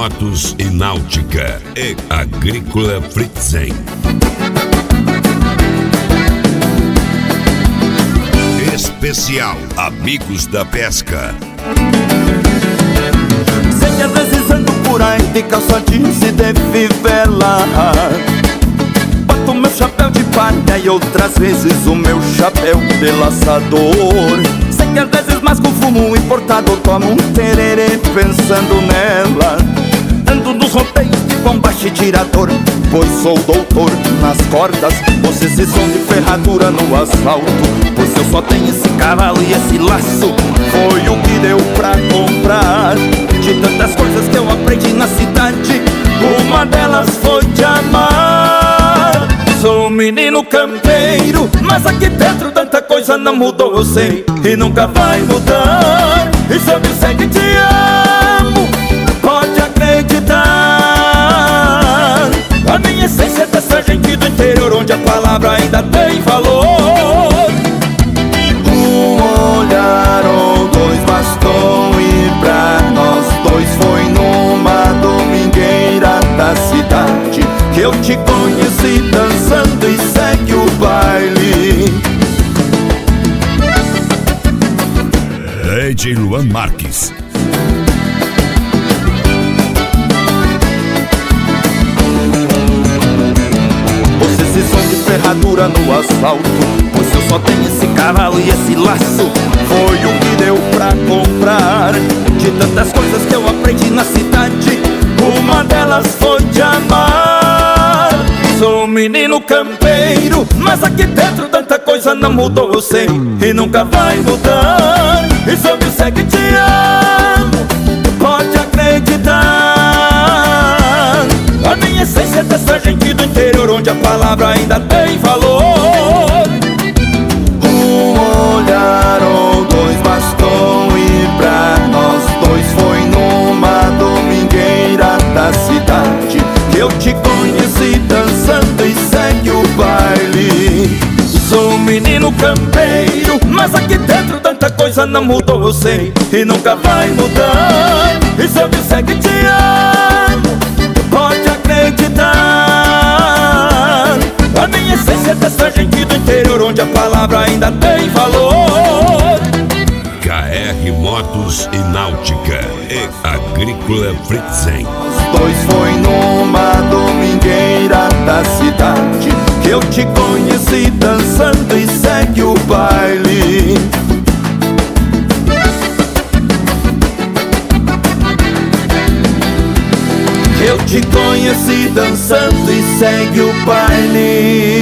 Motos e Náutica e Agrícola Fritzen. Especial Amigos da Pesca. Sei que às vezes ando por aí de calça jeans e de fivela, boto meu chapéu de palha e outras vezes o meu chapéu de laçador. Sei que às vezes masco fumo importado, tomo um tererê pensando nela. Ando nos rodeios de bombacha e tirador, pois sou doutor nas cordas. Você se som de ferradura no asfalto, pois eu só tenho esse cavalo e esse laço. Foi o que deu pra comprar. De tantas coisas que eu aprendi na cidade, uma delas foi te amar. Sou um menino campeiro, mas aqui dentro tanta coisa não mudou, eu sei, e nunca vai mudar. E se eu disser que te amo, pode acreditar. A minha essência é dessa gente do interior, onde a palavra ainda tem valor. Um olhar ou dois bastou, e pra nós dois foi numa domingueira da cidade que eu te conheci dançando e segue o baile. DJ Luan Marques. Você se som de ferradura no asfalto, pois eu só tenho esse cavalo e esse laço. Foi o que deu pra comprar. De tantas coisas que eu aprendi na cidade, uma delas foi te amar. Sou um menino campeiro, mas aqui dentro tanta coisa não mudou, eu sei, e nunca vai mudar. E se eu disser que te amo, pode acreditar. A minha essência é dessa gente do interior, onde a palavra ainda tem valor. Um olhar ou dois bastou, e pra nós dois foi numa domingueira da cidade que eu te conheci dançando e segue o baile. Sou um menino campeiro, mas aqui dentro tanta coisa não mudou, eu sei, e nunca vai mudar. E se eu disser que te amo, pode acreditar. A minha essência é dessa gente do interior, onde a palavra ainda tem valor. KR Motos e Náutica e Agrícola Fritzen. Os dois foi numa domingueira da cidade que eu te conheci dançando e segue o baile. Eu te conheci dançando e segue o baile.